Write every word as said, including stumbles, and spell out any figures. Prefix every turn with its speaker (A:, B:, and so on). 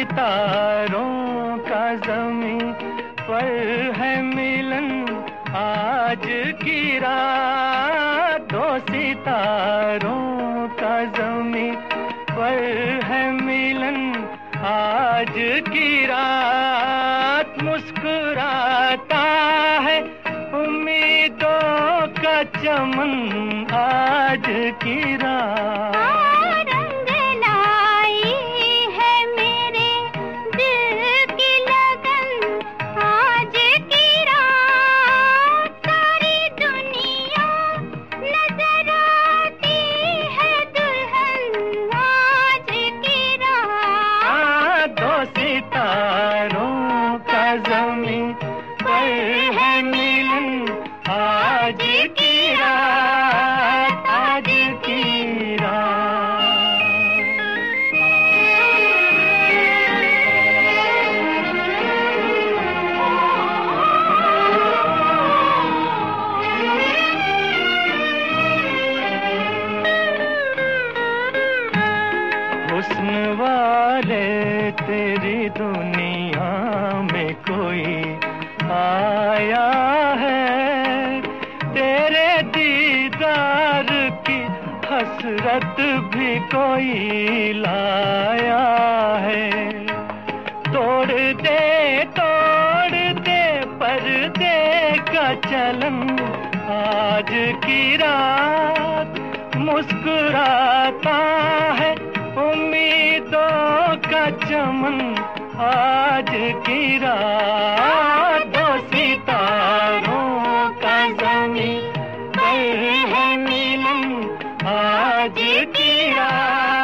A: सितारों का ज़मीं पर है मिलन आज की रात। दो सितारों का ज़मीं पर है मिलन आज की रात। मुस्कुराता है उम्मीदों का चमन आज की रात। सितारों का ज़मीं पर है मिलन आज की रात, आज की रात। हुस्न वाले तेरी दुनिया में कोई आया है, तेरे दीदार की हसरत भी कोई लाया है। तोड़ दे तोड़ दे पर्दे का चलन आज की रात। मुस्कुराता है उम्मीदों का चमन आज की रात। दो सितारों का ज़मीं पर है मिलन आज की रात।